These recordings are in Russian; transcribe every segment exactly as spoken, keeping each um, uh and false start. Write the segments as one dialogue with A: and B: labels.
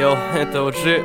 A: Йоу, это о джи,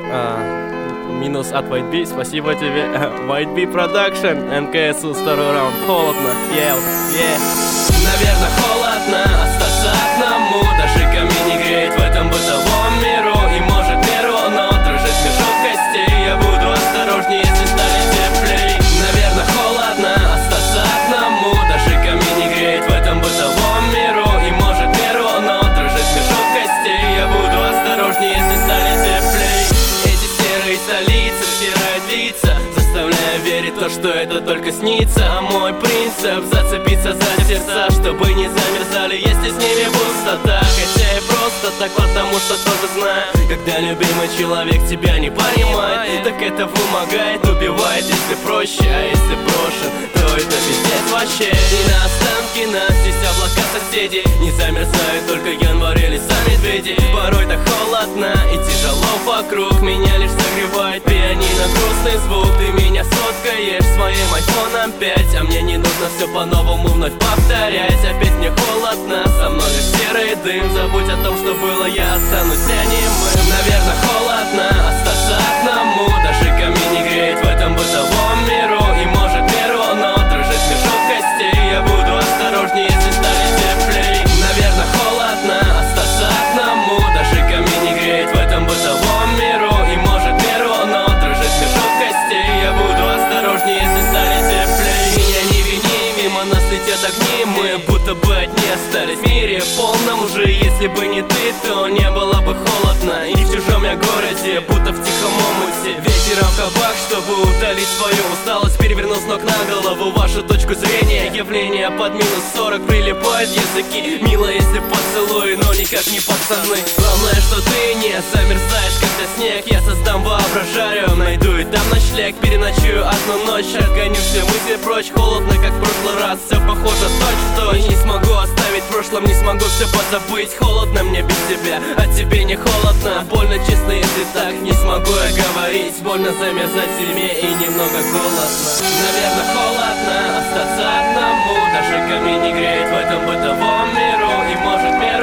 A: а, минус от White Bee, спасибо тебе. White Bee Production, эн ка эс у, второй раунд, холодно, йоу, yeah. Наверное, холодно остаться одному, даже камень не греет в этом бытовом миру. И может миру, но дрожит мешок костей. Я буду осторожнее, если станет теплей. Наверное, холодно остаться одному, даже камень не греет в этом бытовом миру. И может миру, но дрожит мешок костей. Я буду осторожнее, если станет теплей. Эти серые столицы стирают лица, заставляя верить в то, что это только снится. А мой принцип — зацепиться за сердца, чтобы не замерзали, если с ними пустота. Хотя и просто так, потому что тоже знаю, когда любимый человек тебя не понимает, так это помогает, убивает, если проще. А если брошен, то это пиздец вообще. И на останки нас здесь облака соседей не замерзают, только январь или сами медведи. Порой так холодно и тяжело вокруг, меня лишь согревает пианино, грустный звук. Ты меня сфоткаешь своим айфоном пять, а мне не нужно все по-новому вновь повторять. Опять мне холодно, со мной лишь серый дым. Забудь о том, что было, я останусь немым. Наверное, холодно остаться одному, даже камень не греет в этом бытовом миру. И может миру, но дрожит мешок костей. Я буду осторожнее, если станет теплей. Наверное, холодно остаться одному, даже камень не греет в этом бытовом миру. И может миру, но дрожит мешок костей. Я буду осторожнее, если станет теплей. Меня не вини, мимо нас летят огни, мы будто бы одни остались в мире полном уже. Если бы не ты, то не было бы холодно. И в чужом я городе, будто в тихом омуте. Вечером в кабак, чтобы утолить свою усталость, перевернул с ног на голову вашу точку зрения. Явление под минус сорок, прилипают языки. Мило, если поцелуй, но никак не пацаны. Главное, что ты не замерзаешь, когда снег. Я создам воображарию, найду и там ночлег. Переночую одну ночь, отгоню все мысли прочь. Холодно, как в прошлый раз, все похоже точь-в-точь. И не смогу оставить в прошлом, не смогу все позабыть. Холодно мне без тебя, а тебе не холодно. Больно, честно, если так, не смогу я говорить. Больно замерзать зиме и немного голодно. Наверное, холодно остаться одному, даже камень не греет в этом бытовом миру. И может мир